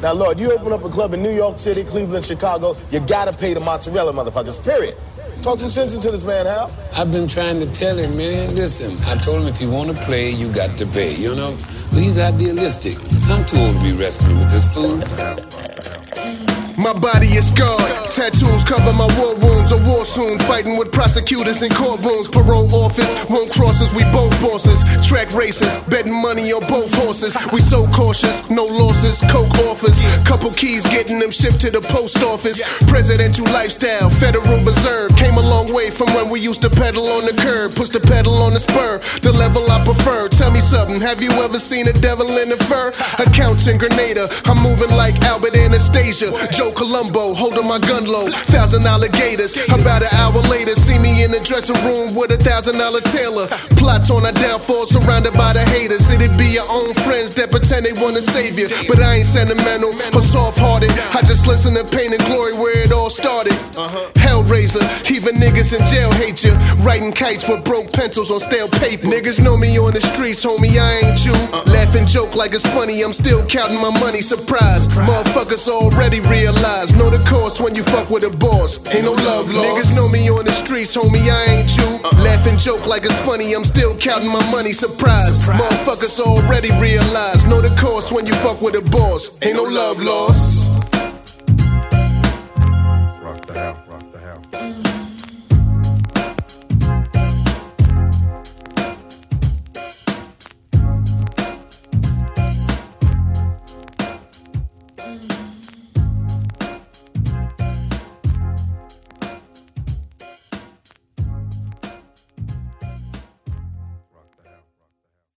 Now, Lord, you open up a club in New York City, Cleveland, Chicago, you gotta pay the mozzarella motherfuckers, period. Talk some sense into this man, Hal. I've been trying to tell him, man, listen, I told him if you want to play, you got to pay, you know? But he's idealistic. I'm too old to be wrestling with this fool. My body is scarred, tattoos cover my war wounds. A war soon, fighting with prosecutors in courtrooms. Parole office, won't cross us, we both bosses. Track races, betting money on both horses. We so cautious, no losses, coke offers. Couple keys, getting them shipped to the post office. Presidential lifestyle, Federal Reserve. Came a long way from when we used to pedal on the curb. Push the pedal on the spur, the level I prefer. Tell me something, have you ever seen a devil in a fur? Accountant Grenada, I'm moving like Albert Anastasia. Joe Colombo, holding my gun low, $1,000 gators. About an hour later, see me in the dressing room with $1,000 tailor. Plots on our downfall, surrounded by the haters. It'd be your own friends that pretend they wanna save you, but I ain't sentimental or soft-hearted. I just listen to Pain and Glory where it all started. Hellraiser, even niggas in jail hate you. Writing kites with broke pencils on stale paper. Niggas know me on the streets, homie, I ain't you. Laugh and joke like it's funny, I'm still counting my money. Surprise, motherfuckers already realize. Know the cost when you fuck with a boss. Ain't no love lost. Niggas know me on the streets, homie, I ain't you. Laugh and joke like it's funny, I'm still counting my money. Surprise, motherfuckers already realize. Know the cost when you fuck with a boss. Ain't no love lost.